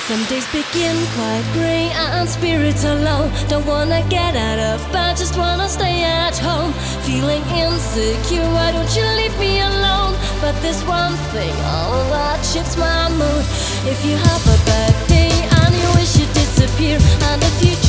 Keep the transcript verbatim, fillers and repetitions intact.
Some days begin quite grey and spirits are low. Don't wanna get out of bed, just wanna stay at home. Feeling insecure, why don't you leave me alone? But there's one thing, all that shifts my mood. If you have a bad day and you wish you'd disappear, and if you